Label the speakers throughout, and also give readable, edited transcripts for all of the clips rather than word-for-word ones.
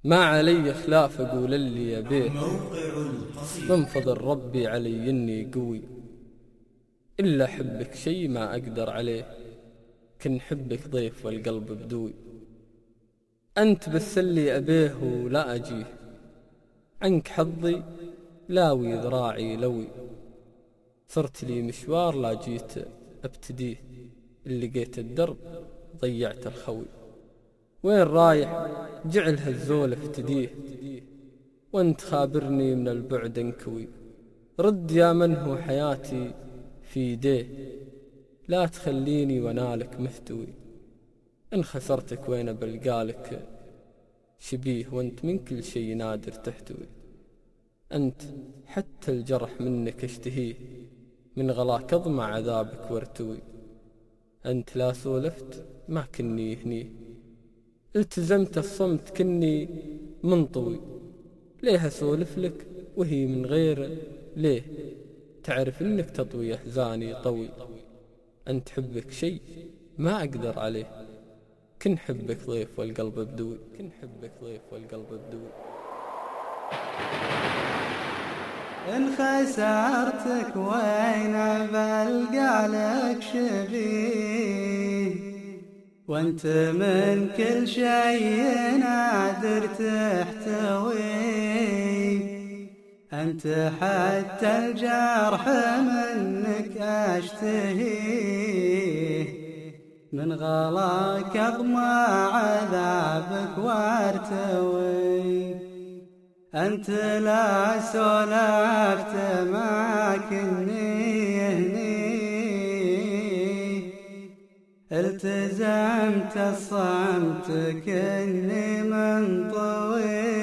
Speaker 1: ما علي خلاف أقول اللي يبيه، من فضل ربي علي إني قوي، إلا حبك شي ما أقدر عليه، كن حبك ضيف والقلب بدوي. أنت بس اللي أبيه ولا أجيه، عنك حظي لاوي ذراعي لوي، صرت لي مشوار لا جيت أبتديه، اللي لقيت الدرب ضيعت الخوي. وين رايح جعل هالزول افتديه، وانت خابرني من البعد انكوي. رد يا من هو حياتي في يديه، لا تخليني ونالك مهتوي. إن خسرتك وين بلقالك شبيه، وانت من كل شي نادر تحتوي. أنت حتى الجرح منك اشتهيه، من غلاك أضمع عذابك وارتوي. أنت لا سولفت ما كني هنيه، التزمت الصمت كني منطوي. ليه أسولف لك وهي من غير ليه، تعرف إنك تطوي أحزاني طوي. أنت حبك شي ما أقدر عليه، كن حبك ضيف والقلب بدوي، كن حبك ضيف والقلب بدوي.
Speaker 2: إن خسرتك وين بلقى لك شبيه، وانت من كل شيء نادر تحتوي. أنت حتى الجرح منك أشتهيه، من غلاك أضمع عذابك وارتوي. أنت لا سولفت ما كني هني، التزمت الصمت كني منطوي.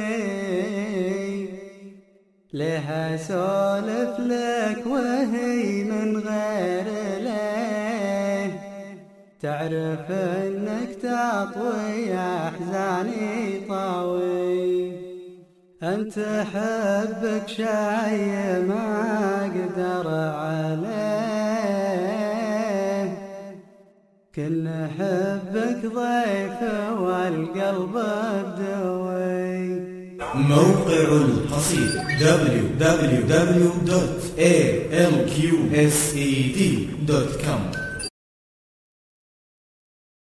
Speaker 2: ليه أسولف لك وهي من غير ليه، تعرف إنك تطوي أحزاني طوي. أنت حبك شي ما أقدر عليه، كل حبك ضيف والقلب بدوي.
Speaker 3: موقع القصيد www.alqsed.com